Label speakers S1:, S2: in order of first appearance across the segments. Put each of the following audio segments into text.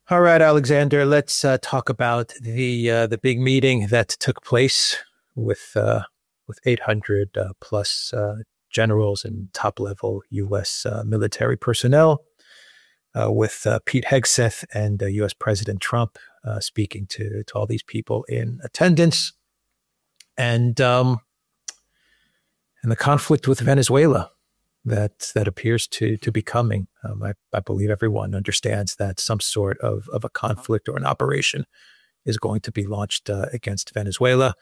S1: All right, Alexander, let's talk about the big meeting that took place with 800 plus generals and top level U.S. Military personnel, with Pete Hegseth and U.S. President Trump speaking to all these people in attendance, and the conflict with Venezuela that appears to be coming. I believe everyone understands that some sort of a conflict or an operation is going to be launched against Venezuela.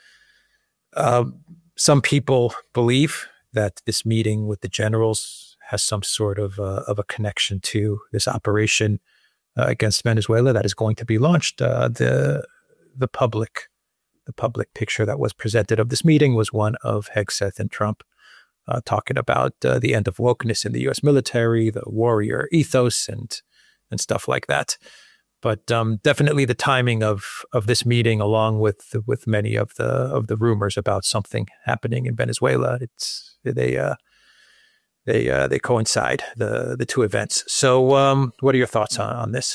S1: Some people believe that this meeting with the generals has some sort of a connection to this operation against Venezuela that is going to be launched. The public picture that was presented of this meeting was one of Hegseth and Trump talking about the end of wokeness in the U.S. military, the warrior ethos, and stuff like that. But definitely the timing of this meeting, along with many of the rumors about something happening in Venezuela, they coincide, the two events. So, what are your thoughts on this?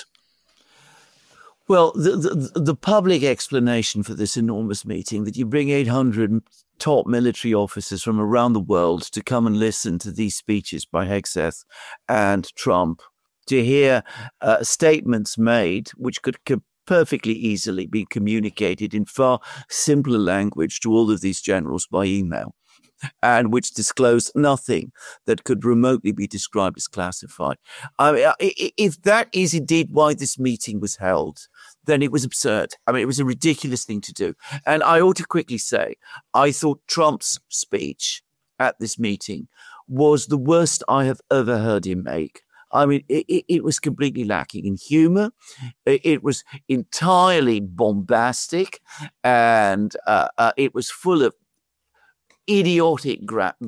S2: Well, the public explanation for this enormous meeting, that you bring 800 top military officers from around the world to come and listen to these speeches by Hegseth and Trump, to hear statements made which could perfectly easily be communicated in far simpler language to all of these generals by email, and which disclosed nothing that could remotely be described as classified. I mean, if that is indeed why this meeting was held, then it was absurd. I mean, it was a ridiculous thing to do. And I ought to quickly say, I thought Trump's speech at this meeting was the worst I have ever heard him make. I mean, it was completely lacking in humor. It was entirely bombastic, and it was full of idiotic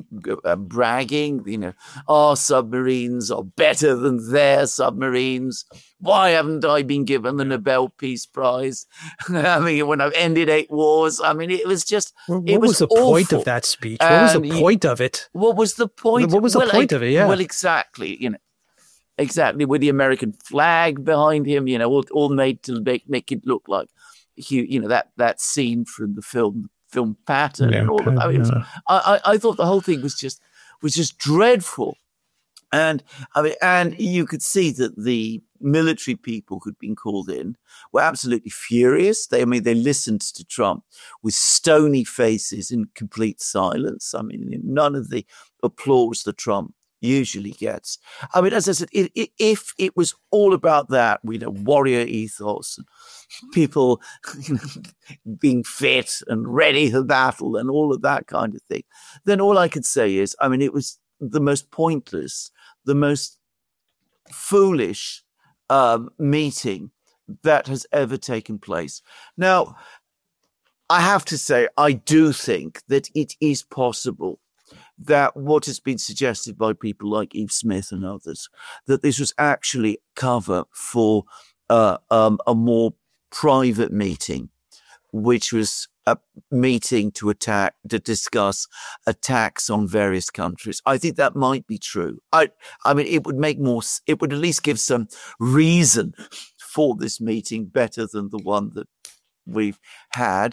S2: bragging, our submarines are better than their submarines. Why haven't I been given the Nobel Peace Prize? I mean, when I've ended 8 wars. I mean, it was just,
S1: what
S2: it was
S1: the
S2: awful.
S1: Point of that speech? What was the point of it?
S2: What was the point?
S1: What was the point of it? Yeah.
S2: Well, exactly, exactly, with the American flag behind him, all made to make it look like, that scene from the film Patton, and all of that. I thought the whole thing was just dreadful. And I mean, and you could see that the military people who'd been called in were absolutely furious. They listened to Trump with stony faces in complete silence. I mean, none of the applause that Trump usually gets. I mean, as I said, if it was all about that, warrior ethos, and people being fit and ready for battle and all of that kind of thing, then all I could say is, I mean, it was the most pointless, the most foolish meeting that has ever taken place. Now, I have to say, I do think that it is possible that what has been suggested by people like Eve Smith and others, that this was actually cover for a more private meeting, which was a meeting to discuss attacks on various countries. I think that might be true. I mean, it would at least give some reason for this meeting better than the one that we've had.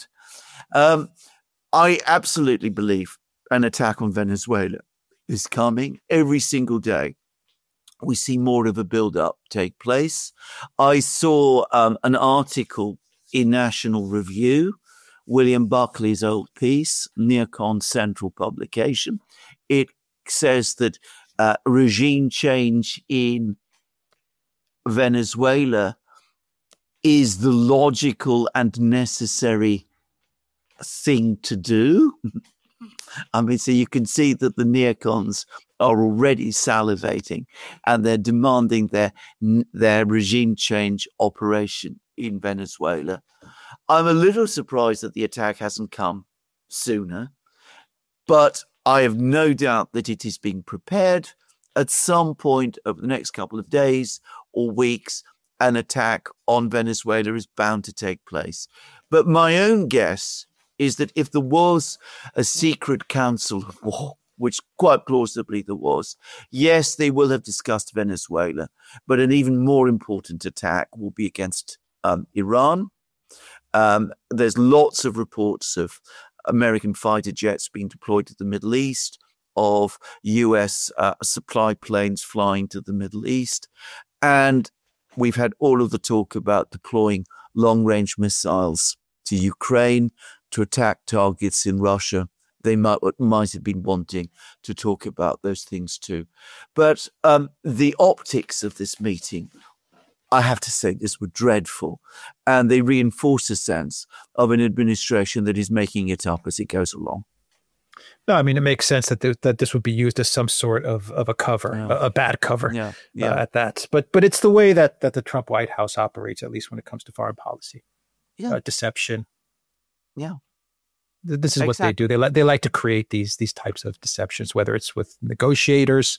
S2: I absolutely believe an attack on Venezuela is coming every single day. We see more of a build-up take place. I saw an article in National Review, William Buckley's old piece, Neocon Central publication. It says that regime change in Venezuela is the logical and necessary thing to do. I mean, so you can see that the neocons are already salivating, and they're demanding their regime change operation in Venezuela. I'm a little surprised that the attack hasn't come sooner, but I have no doubt that it is being prepared. At some point over the next couple of days or weeks, an attack on Venezuela is bound to take place. But my own guess is that if there was a secret council of war which quite plausibly there was. Yes, they will have discussed Venezuela, but an even more important attack will be against Iran. There's lots of reports of American fighter jets being deployed to the Middle East, of US supply planes flying to the Middle East. And we've had all of the talk about deploying long-range missiles to Ukraine to attack targets in Russia. They might have been wanting to talk about those things too. But the optics of this meeting, I have to say, this were dreadful. And they reinforce a sense of an administration that is making it up as it goes along.
S1: No, I mean, it makes sense that this would be used as some sort of a cover, a bad cover at that. But it's the way that the Trump White House operates, at least when it comes to foreign policy. Deception.
S2: Yeah.
S1: This is what they do. They like to create these types of deceptions, whether it's with negotiators,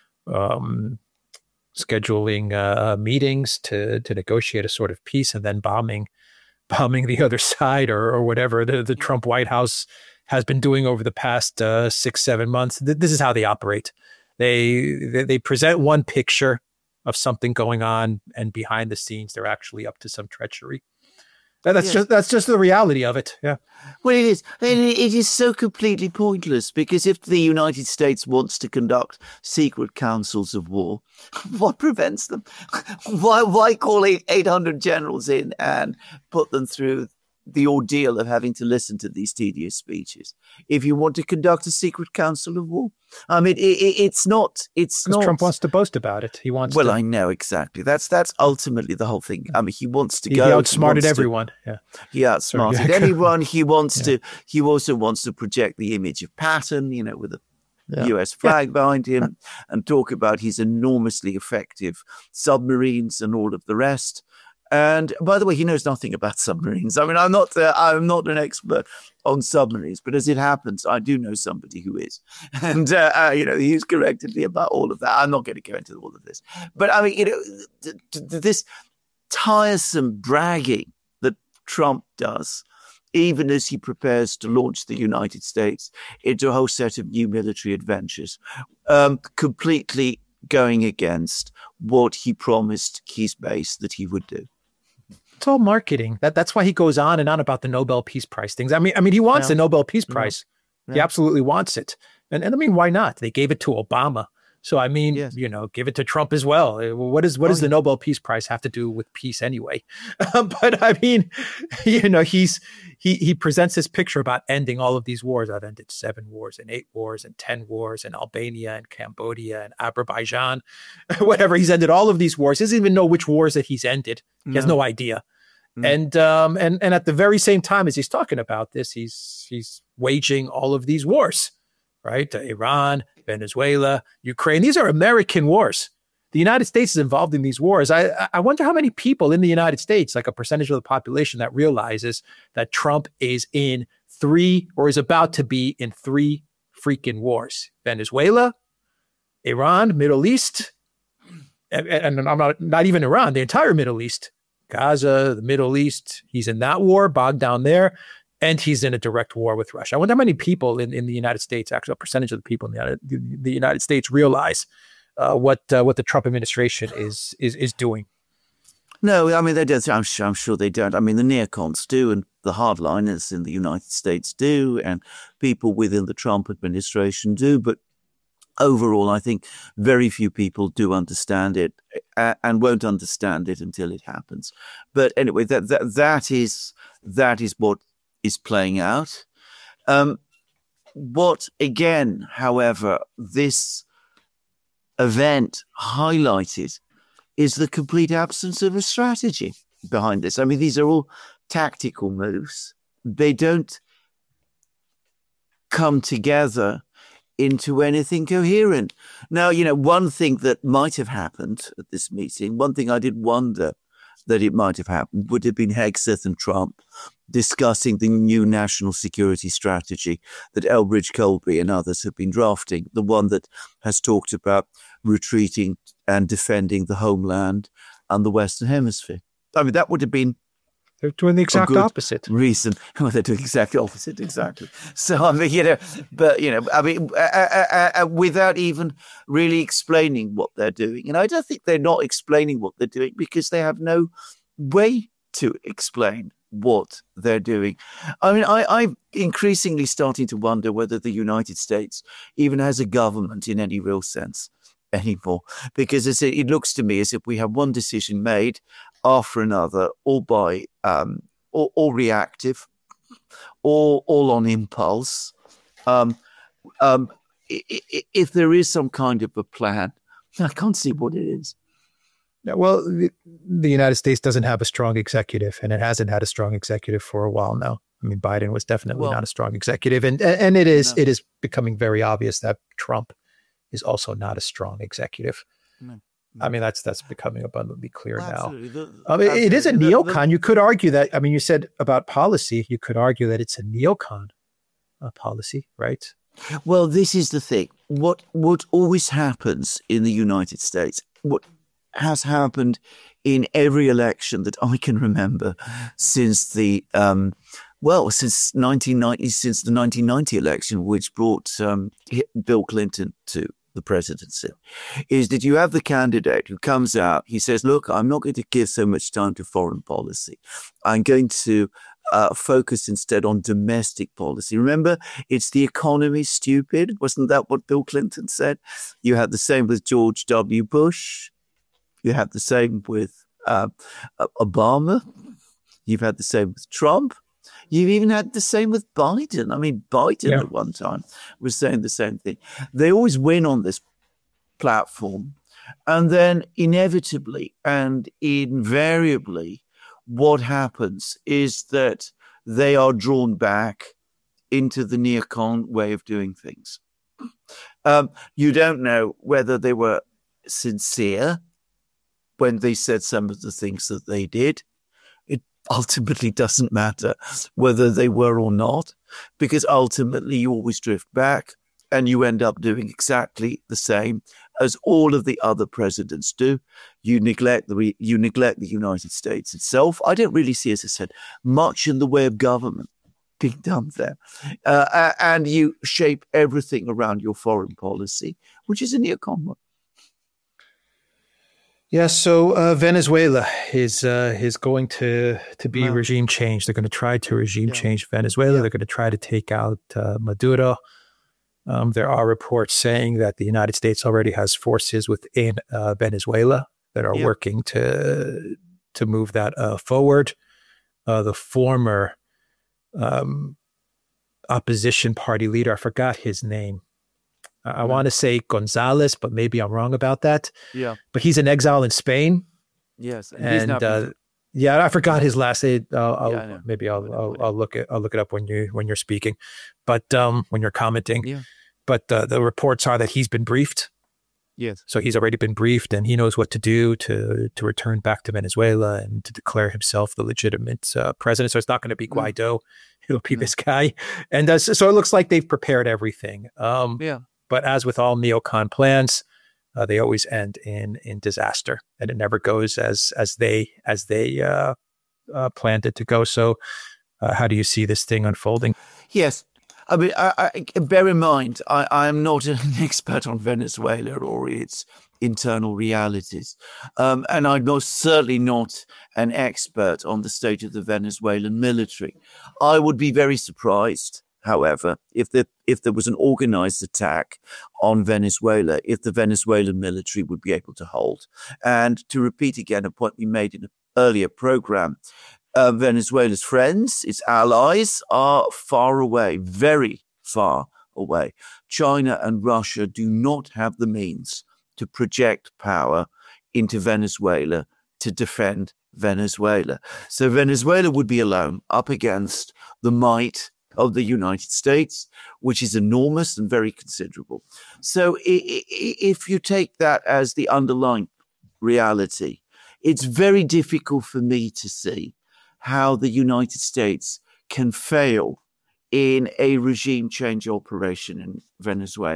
S1: scheduling meetings to negotiate a sort of peace, and then bombing the other side or whatever the Trump White House has been doing over the past 6-7 months. This is how they operate. They present one picture of something going on, and behind the scenes, they're actually up to some treachery. That's just the reality of it. Yeah.
S2: Well, it is. It is so completely pointless, because if the United States wants to conduct secret councils of war, what prevents them? Why call 800 generals in and put them through the ordeal of having to listen to these tedious speeches if you want to conduct a secret council of war? I mean, it's not.
S1: Trump wants to boast about it. He wants.
S2: Well, I know exactly. That's ultimately the whole thing. I mean, he wants to go.
S1: He outsmarted everyone.
S2: He outsmarted anyone. He wants to. He also wants to project the image of Patton, with the U.S. flag behind him, and talk about his enormously effective submarines and all of the rest. And by the way, he knows nothing about submarines. I mean, I'm not an expert on submarines, but as it happens, I do know somebody who is. And, he's corrected me about all of that. I'm not going to go into all of this. But I mean, this tiresome bragging that Trump does, even as he prepares to launch the United States into a whole set of new military adventures, completely going against what he promised his base that he would do.
S1: It's all marketing. That's why he goes on and on about the Nobel Peace Prize things. I mean, he wants the Nobel Peace Prize. He absolutely wants it. And I mean, why not? They gave it to Obama. So, I mean, give it to Trump as well. What does the Nobel Peace Prize have to do with peace anyway? But I mean, he presents this picture about ending all of these wars. I've ended 7 wars and 8 wars and 10 wars in Albania and Cambodia and Azerbaijan, whatever. He's ended all of these wars. He doesn't even know which wars that he's ended. He has no idea. And at the very same time as he's talking about this, he's waging all of these wars, right? Iran, Venezuela, Ukraine. These are American wars. The United States is involved in these wars. I wonder how many people in the United States, like a percentage of the population, that realizes that Trump is in 3 or is about to be in 3 freaking wars. Venezuela, Iran, Middle East, and I'm not even Iran, the entire Middle East. Gaza, the Middle East, he's in that war, bogged down there, and he's in a direct war with Russia. I wonder how many people in the United States, actually a percentage of the people in the United States, realize what the Trump administration is doing.
S2: No, I mean, they don't. I'm sure they don't. I mean, the neocons do, and the hardliners in the United States do, and people within the Trump administration do, but overall, I think very few people do understand it and won't understand it until it happens. But anyway, that is what is playing out. What again, however, this event highlighted is the complete absence of a strategy behind this. I mean, these are all tactical moves. They don't come together into anything coherent. Now, one thing that might have happened at this meeting, one thing I did wonder that it might have happened, would have been Hegseth and Trump discussing the new national security strategy that Elbridge Colby and others have been drafting, the one that has talked about retreating and defending the homeland and the Western Hemisphere. I mean, that would have been
S1: They're doing the exact opposite.
S2: Reason. Well, they're doing exactly opposite, exactly. So, I mean, without even really explaining what they're doing. And I don't think they're not explaining what they're doing because they have no way to explain what they're doing. I mean, I'm increasingly starting to wonder whether the United States even has a government in any real sense anymore, because it looks to me as if we have one decision made after another, all by all reactive, all on impulse. If there is some kind of a plan, I can't see what it is.
S1: Well, the United States doesn't have a strong executive, and it hasn't had a strong executive for a while now. I mean, Biden was definitely not a strong executive, and it is becoming very obvious that Trump is also not a strong executive. No. I mean, that's becoming abundantly clear now. It is a neocon. You could argue that. I mean, you said about policy. You could argue that it's a neocon policy, right?
S2: Well, this is the thing. What always happens in the United States, what has happened in every election that I can remember since the 1990 election, which brought Bill Clinton to the presidency, is that you have the candidate who comes out, he says, look, I'm not going to give so much time to foreign policy. I'm going to focus instead on domestic policy. Remember, it's the economy, stupid. Wasn't that what Bill Clinton said? You had the same with George W. Bush. You had the same with Obama. You've had the same with Trump. You've even had the same with Biden. I mean, Biden at one time was saying the same thing. They always win on this platform. And then inevitably and invariably, what happens is that they are drawn back into the neocon way of doing things. You don't know whether they were sincere when they said some of the things that they did. It ultimately doesn't matter whether they were or not, because ultimately you always drift back and you end up doing exactly the same as all of the other presidents do. You neglect the United States itself. I don't really see, as I said, much in the way of government being done there. And you shape everything around your foreign policy, which is a neocon one.
S1: Yeah, so Venezuela is going to be regime change. They're going to try to regime change Venezuela. They're going to try to take out Maduro. There are reports saying that the United States already has forces within Venezuela that are working to move that forward. The former opposition party leader, I forgot his name. I want to say Gonzalez, but maybe I'm wrong about that. Yeah. But he's in exile in Spain. Yes. And I forgot his last name. I'll look it up when you're speaking, but when you're commenting. Yeah. But the reports are that he's been briefed. Yes. So he's already been briefed, and he knows what to do to return back to Venezuela and to declare himself the legitimate president. So it's not going to be Guaido; it'll be this guy. And so it looks like they've prepared everything. But as with all neocon plans, they always end in disaster, and it never goes as they planned it to go. So, how do you see this thing unfolding?
S2: Yes, I mean, I bear in mind, I am not an expert on Venezuela or its internal realities, and I'm most certainly not an expert on the state of the Venezuelan military. I would be very surprised, however, if there was an organized attack on Venezuela, if the Venezuelan military would be able to hold. And to repeat again a point we made in an earlier program, Venezuela's friends, its allies, are far away, very far away. China and Russia do not have the means to project power into Venezuela to defend Venezuela. So Venezuela would be alone up against the might of the United States, which is enormous and very considerable. So if you take that as the underlying reality, it's very difficult for me to see how the United States can fail in a regime change operation in Venezuela.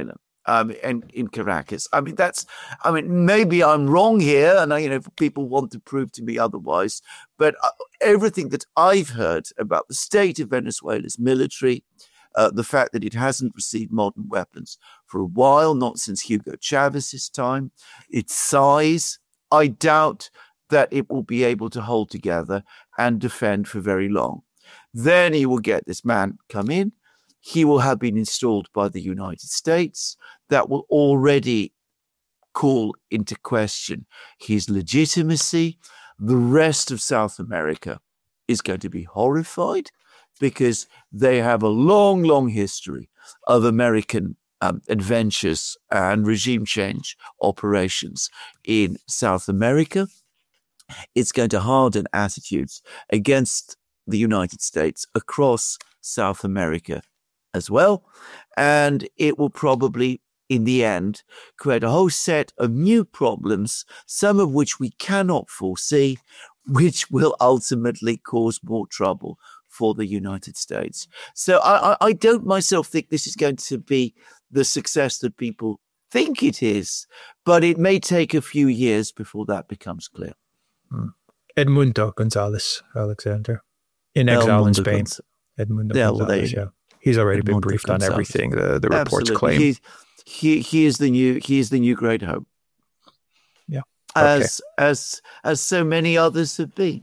S2: and in Caracas. Maybe I'm wrong here, and people want to prove to me otherwise. But everything that I've heard about the state of Venezuela's military, the fact that it hasn't received modern weapons for a while, not since Hugo Chavez's time, its size, I doubt that it will be able to hold together and defend for very long. Then he will get this man come in. He will have been installed by the United States. That will already call into question his legitimacy. The rest of South America is going to be horrified because they have a long, long history of American adventures and regime change operations in South America. It's going to harden attitudes against the United States across South America as well. And it will probably, in the end, create a whole set of new problems, some of which we cannot foresee, which will ultimately cause more trouble for the United States. So I don't myself think this is going to be the success that people think it is, but it may take a few years before that becomes clear.
S1: Edmundo Gonzalez Alexander, in exile in Spain. Edmundo Gonzalez, he's already been briefed on everything the reports claim.
S2: He is the new great hope.
S1: Yeah,
S2: as so many others have been.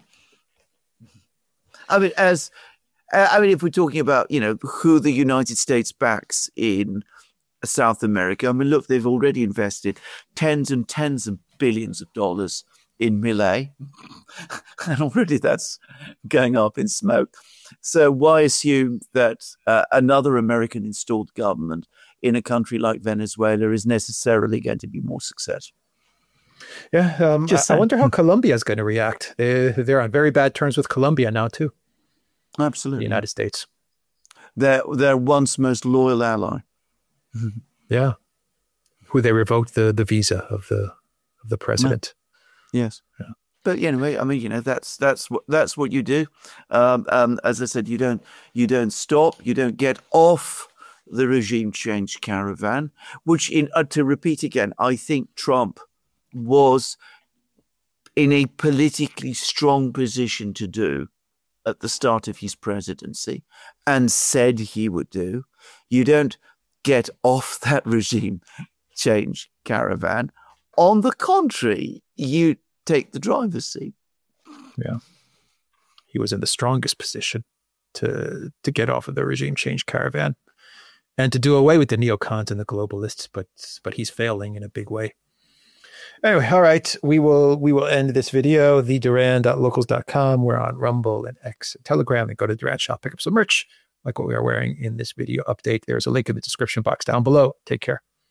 S2: If we're talking about who the United States backs in South America, look, they've already invested tens and tens of billions of dollars in Milei, and already that's going up in smoke. So why assume that another American installed government in a country like Venezuela is necessarily going to be more successful?
S1: Yeah, I wonder how Colombia is going to react. They're on very bad terms with Colombia now too.
S2: Absolutely,
S1: the United States.
S2: Their once most loyal ally.
S1: Yeah, who they revoked the visa of the president.
S2: Yes. Yeah. But anyway, that's what you do. As I said, you don't stop. You don't get off the regime change caravan. Which, to repeat again, I think Trump was in a politically strong position to do at the start of his presidency, and said he would do. You don't get off that regime change caravan. On the contrary, you take the driver's seat.
S1: Yeah. He was in the strongest position to get off of the regime change caravan and to do away with the neocons and the globalists, but he's failing in a big way. Anyway, all right, we will end this video, theduran.locals.com. We're on Rumble and X and Telegram, and go to Duran Shop, pick up some merch like what we are wearing in this video update. There's a link in the description box down below. Take care.